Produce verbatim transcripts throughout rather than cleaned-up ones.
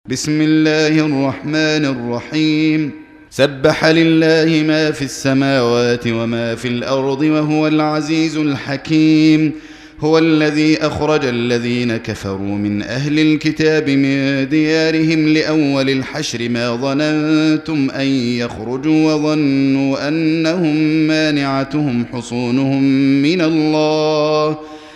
بسم الله الرحمن الرحيم. سبح لله ما في السماوات وما في الأرض وهو العزيز الحكيم. هو الذي أخرج الذين كفروا من أهل الكتاب من ديارهم لأول الحشر ما ظننتم أن يخرجوا وظنوا أنهم مانعتهم حصونهم من الله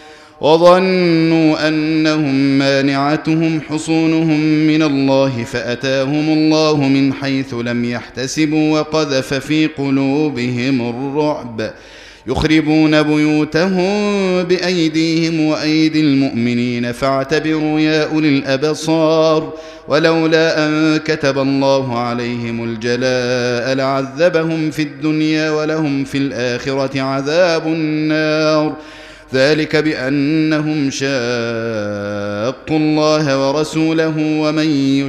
وظنوا أنهم مانعتهم حصونهم من الله فأتاهم الله من حيث لم يحتسبوا وقذف في قلوبهم الرعب يخربون بيوتهم بأيديهم وأيدي المؤمنين فاعتبروا يا أولي الأبصار. ولولا أن كتب الله عليهم الجلاء لعذبهم في الدنيا ولهم في الآخرة عذاب النار. ذلك بأنهم شاقوا الله ورسوله ومن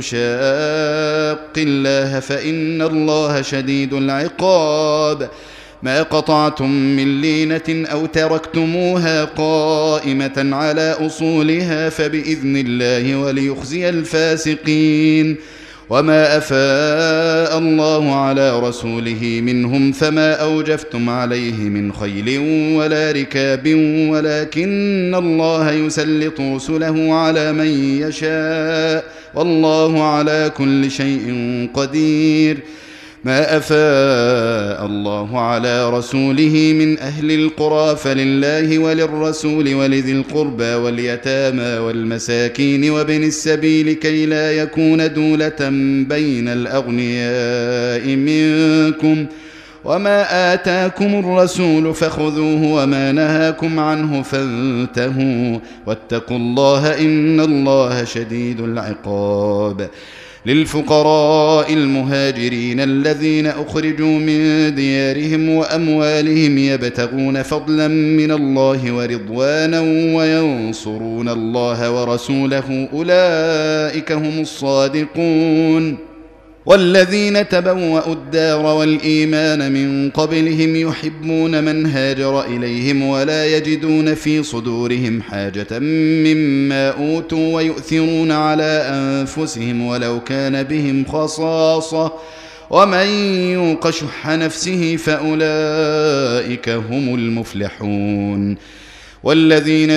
يشاق الله فإن الله شديد العقاب. ما قطعتم من لينة أو تركتموها قائمة على أصولها فبإذن الله وليخزي الفاسقين. وما أفاء الله على رسوله منهم فما أوجفتم عليه من خيل ولا ركاب ولكن الله يسلط رسله على من يشاء والله على كل شيء قدير. ما أفاء الله على رسوله من أهل القرى فلله وللرسول ولذي القربى واليتامى والمساكين وابن السبيل كي لا يكون دولة بين الأغنياء منكم. وما آتاكم الرسول فخذوه وما نهاكم عنه فانتهوا واتقوا الله إن الله شديد العقاب. للفقراء المهاجرين الذين أخرجوا من ديارهم وأموالهم يبتغون فضلا من الله ورضوانا وينصرون الله ورسوله أولئك هم الصادقون. والذين تبوأوا الدار والإيمان من قبلهم يحبون من هاجر إليهم ولا يجدون في صدورهم حاجة مما أوتوا ويؤثرون على أنفسهم ولو كان بهم خصاصة ومن يوق شح نفسه فأولئك هم المفلحون. والذين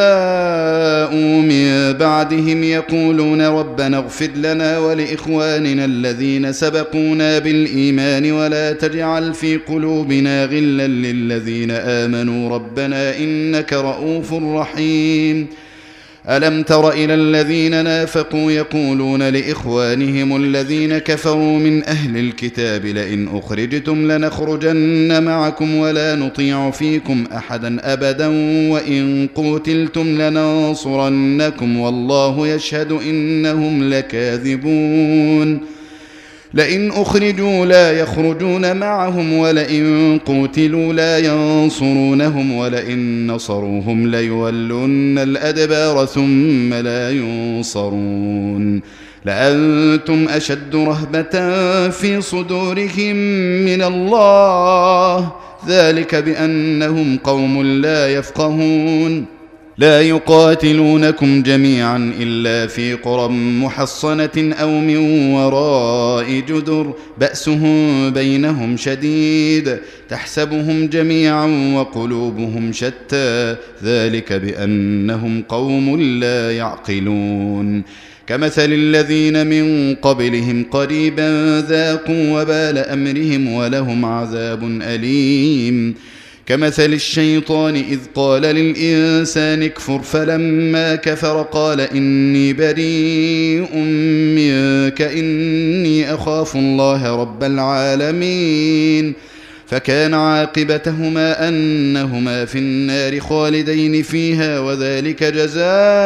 جاءوا من بعدهم يقولون ربنا اغفر لنا ولإخواننا الذين سبقونا بالإيمان ولا تجعل في قلوبنا غلا للذين آمنوا ربنا إنك رؤوف رحيم. ألم تر إلى الذين نافقوا يقولون لإخوانهم الذين كفروا من أهل الكتاب لئن أخرجتم لنخرجن معكم ولا نطيع فيكم أحدا أبدا وإن قتلتم لننصرنكم والله يشهد إنهم لكاذبون. لئن أخرجوا لا يخرجون معهم ولئن قتلوا لا ينصرونهم ولئن نصروهم ليولن الأدبار ثم لا ينصرون. لأنتم أشد رهبة في صدورهم من الله ذلك بأنهم قوم لا يفقهون. لا يقاتلونكم جميعا إلا في قرى محصنة أو من وراء جدر بأسهم بينهم شديد تحسبهم جميعا وقلوبهم شتى ذلك بأنهم قوم لا يعقلون. كمثل الذين من قبلهم قريبا ذاقوا وبال أمرهم ولهم عذاب أليم. كمثل الشيطان إذ قال للإنسان اكفر فلما كفر قال إني بريء منك إني أخاف الله رب العالمين. فكان عاقبتهما أنهما في النار خالدين فيها وذلك جزاء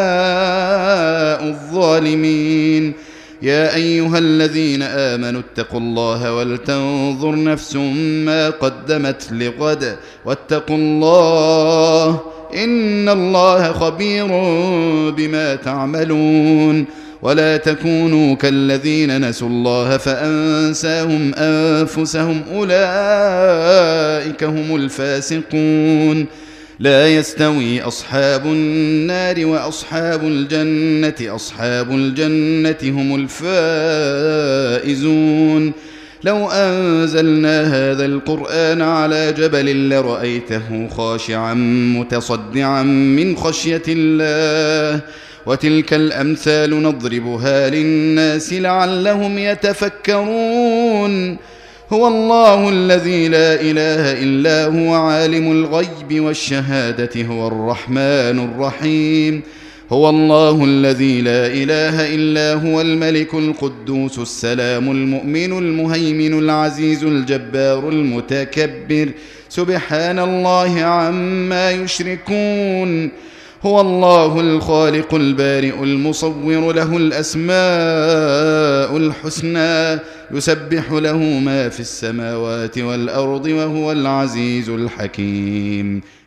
الظالمين. يا أيها الذين آمنوا اتقوا الله ولتنظر نفس ما قدمت لغد واتقوا الله إن الله خبير بما تعملون. ولا تكونوا كالذين نسوا الله فأنساهم أنفسهم أولئك هم الفاسقون. لا يستوي أصحاب النار وأصحاب الجنة أصحاب الجنة هم الفائزون لو أنزلنا هذا القرآن على جبل لرأيته خاشعا متصدعا من خشية الله وتلك الأمثال نضربها للناس لعلهم يتفكرون هو الله الذي لا إله إلا هو عالم الغيب والشهادة هو الرحمن الرحيم هو الله الذي لا إله إلا هو الملك القدوس السلام المؤمن المهيمن العزيز الجبار المتكبر سبحان الله عما يشركون هو الله الخالق البارئ المصور له الأسماء الحسنى يسبح له ما في السماوات والأرض وهو العزيز الحكيم